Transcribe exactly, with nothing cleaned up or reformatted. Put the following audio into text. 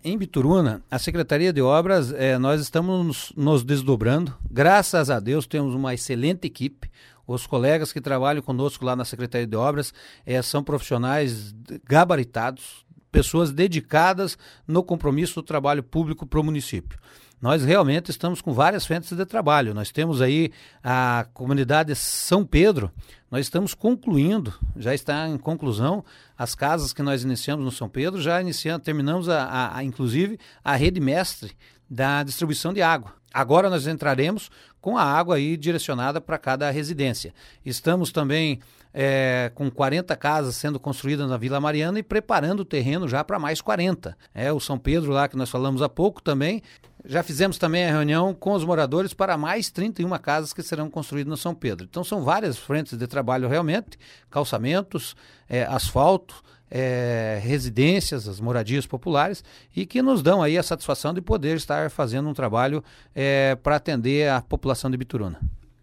em Bituruna, a Secretaria de Obras, é, nós estamos nos, nos desdobrando. Graças a Deus temos uma excelente equipe. Os colegas que trabalham conosco lá na Secretaria de Obras é, são profissionais gabaritados, pessoas dedicadas no compromisso do trabalho público para o município. Nós realmente estamos com várias frentes de trabalho. Nós temos aí a comunidade São Pedro, nós estamos concluindo, já está em conclusão, as casas que nós iniciamos no São Pedro, já iniciamos, terminamos a, a, a, inclusive a rede mestre da distribuição de água. Agora nós entraremos com a água aí direcionada para cada residência. Estamos também é, com quarenta casas sendo construídas na Vila Mariana e preparando o terreno já para mais quarenta. É, o São Pedro lá que nós falamos há pouco também. Já fizemos também a reunião com os moradores para mais trinta e uma casas que serão construídas no São Pedro. Então são várias frentes de trabalho realmente, calçamentos, é, asfalto, é, residências, as moradias populares, e que nos dão aí a satisfação de poder estar fazendo um trabalho é, para atender a população de Bituruna.